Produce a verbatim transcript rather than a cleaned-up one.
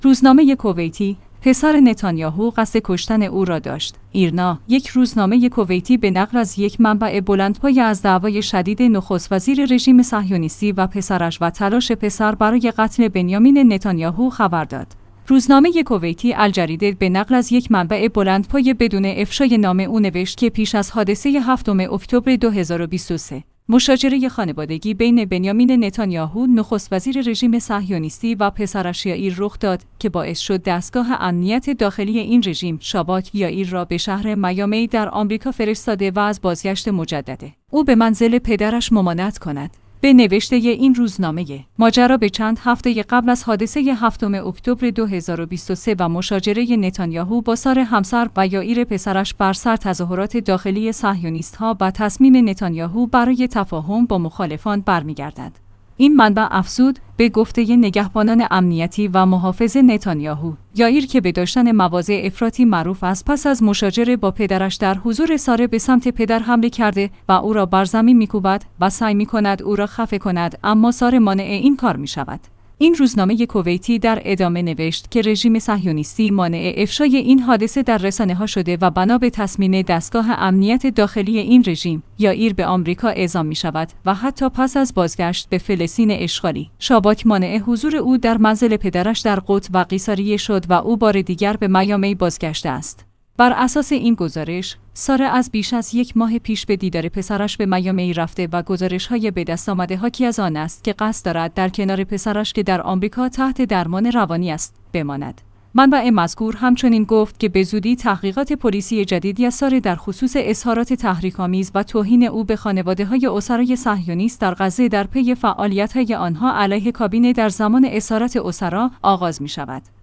روزنامه کویتی، پسر نتانیاهو قصد کشتن او را داشت. ایرنا، یک روزنامه کویتی به نقل از یک منبع بلندپایه از دعوای شدید نخست وزیر رژیم صهیونیستی و پسرش و تلاش پسر برای قتل بنیامین نتانیاهو خبر داد. روزنامه کویتی الجریده به نقل از یک منبع بلندپایه بدون افشای نام او نوشت که پیش از حادثه هفتم اکتبر دو هزار و بیست و سه مشاجره خانوادگی بین بنیامین نتانیاهو نخست وزیر رژیم صهیونیستی و پسرش یائیر رخ داد که باعث شد دستگاه امنیت داخلی این رژیم شاباک یائیر را به شهر میامی در آمریکا فرستاده و از بازگشت مجدد او به منزل پدرش ممانعت کند. به نوشته این روزنامه، ماجرا به چند هفته قبل از حادثه هفتم اکتبر دو هزار و بیست و سه و مشاجره نتانیاهو با سار همسر و یائیر پسرش بر سر تظاهرات داخلی صهیونیست‌ها و تصمیم نتانیاهو برای تفاهم با مخالفان برمیگردد. این منبع افزود به گفته نگهبانان امنیتی و محافظ نتانیاهو، یائیر که به داشتن مواضع افراطی معروف است پس از مشاجره با پدرش در حضور ساره به سمت پدر حمله کرده و او را بر زمین می‌کوبد و سعی می‌کند او را خفه کند، اما ساره مانع این کار می‌شود. این روزنامه کویتی در ادامه نوشت که رژیم صهیونیستی مانع افشای این حادثه در رسانه‌ها شده و بنا به تصمیم دستگاه امنیت داخلی این رژیم، یائیر به آمریکا اعزام می‌شود و حتی پس از بازگشت به فلسطین اشغالی، شاباک مانع حضور او در منزل پدرش در قدس و قیصریه شد و او بار دیگر به میامی بازگشته است. بر اساس این گزارش، ساره از بیش از یک ماه پیش به دیدار پسرش به میامی رفته و گزارش‌های به دست آمده حاکی از آن است که قصد دارد در کنار پسرش که در آمریکا تحت درمان روانی است بماند. منبع مذکور همچنین گفت که به زودی تحقیقات پلیسی جدیدی از ساره در خصوص اظهارات تحریک‌آمیز و توهین او به خانواده‌های اسرای صهیونیست در غزه در پی فعالیت‌های آنها علیه کابینه در زمان اسارت اسرا آغاز می‌شود.